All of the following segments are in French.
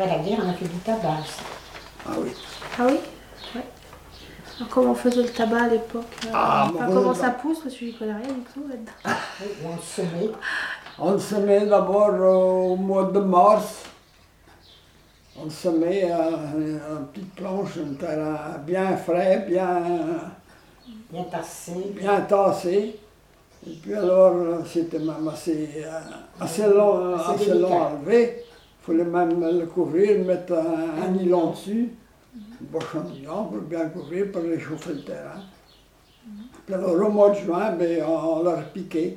Après la guerre, on a fait du tabac aussi. Ah oui. Ah oui? Ouais. Alors, comment on faisait le tabac à l'époque? Comment ça pousse? Parce que je n'y connais rien du tout là-dedans. Oui, on le semait. On le semait d'abord au mois de mars. On le semait en petites planches, un terrain bien frais, Bien tassé. bien tassé. Et puis alors, c'était même assez long à enlever. Il fallait même le couvrir, mettre un nylon dessus, une boche en nylon pour bien couvrir, pour réchauffer le terrain. Puis alors, au mois de juin, ben, on l'a repiqué.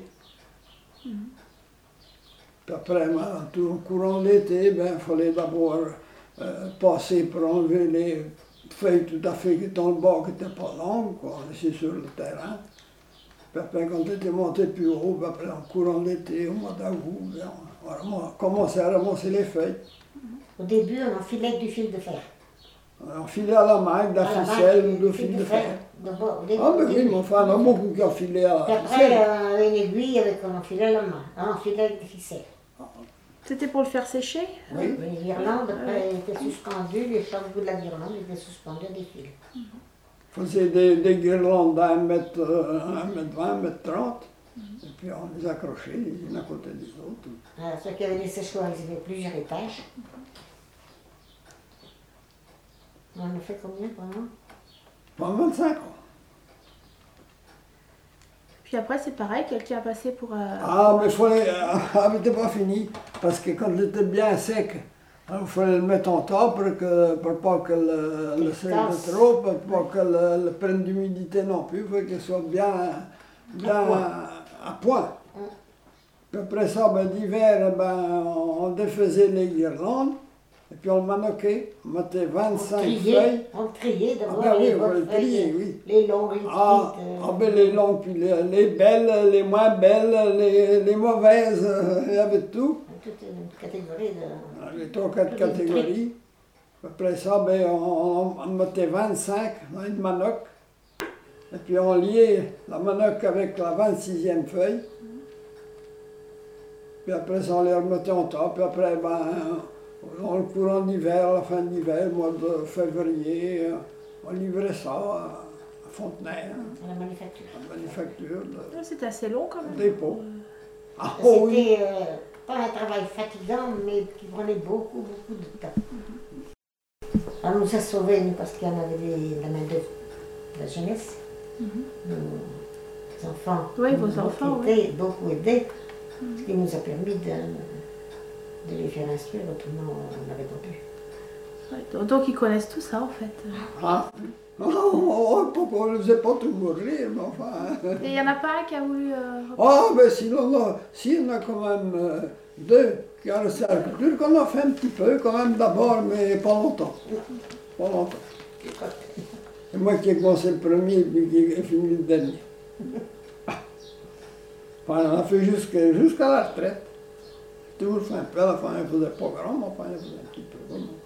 Puis après, au courant de l'été, il fallait d'abord passer pour enlever les feuilles tout à fait qui étaient dans le bas, qui n'étaient pas longues, quoi, laisser sur le terrain. Puis après, quand on était monté plus haut, puis après, en courant de l'été, au mois d'août, on a commencé à ramasser les feuilles. Au début, on enfilait du fil de fer. On enfilait à la main, avec de la ficelle ou de fil de fer. D'abord, au début, Ah ben oui, mais enfin, il y en a beaucoup qui enfilaient à puis la après, ficelle. une aiguille avec on enfilait à la main. On enfilait avec des ficelles. C'était pour le faire sécher? Oui. Les guirlandes, après, étaient suspendues, les chaque bout de la guirlande était suspendu à des fils. On faisait des guirlandes d'1 mètre, 1 mètre 30. Et puis on les accrochait les unes à côté des autres. Ceux qui avaient des séchoirs, ils avaient plusieurs étages. On en a fait combien pendant? Pendant 25 ans. Puis après, c'est pareil, quelqu'un a passé pour... Ah, mais il fallait. Mais c'était pas fini. Parce que quand il était bien sec, il fallait le mettre en tas pour pas que le sec de trop, pour pas que le prenne d'humidité non plus. Il fallait qu'il soit bien à point. Puis après ça, d'hiver, on défaisait les guirlandes. Et puis on le manoquait, on mettait 25 feuilles. On le triait d'abord, Ah ben oui, les on bonnes le triait, feuilles, oui. les longues, les petites. Les longues, puis les belles, les moins belles, les mauvaises, il y avait tout. Toute une catégorie de... Les 3-4 catégories. Après ça, on mettait 25 dans une manoque. Et puis on liait la manoque avec la 26e feuille. Puis après ça, on les remettait en tas. Puis après, dans le courant d'hiver, à la fin de l'hiver, mois de février, on livrait ça à Fontenay, À la manufacture. à la manufacture C'était assez long quand même. de dépôt. Ah oh, oui. C'était pas un travail fatigant, mais qui prenait beaucoup de temps. On nous a sauvés, nous, parce qu'il y en avait la main-d'œuvre de la jeunesse. Nos enfants. Oui, vos enfants, oui. Beaucoup aidés. Ce qui nous a permis de les faire instruire, autrement on n'avait pas pu. Ouais, donc ils connaissent tout ça en fait. Ah, on ne faisait pas tout mourir, mais enfin. Et il n'y en a pas un qui a voulu... Ah, ben sinon, si, on a quand même deux qui ont resté à la culture, qu'on a fait un petit peu quand même d'abord, mais pas longtemps. Pas longtemps. C'est moi qui ai commencé le premier et puis qui ai fini le dernier. Enfin, on a fait jusqu'à la retraite. Toujours fait un peu, à la fin, on ne faisait pas grand, mais enfin, on faisait un petit peu.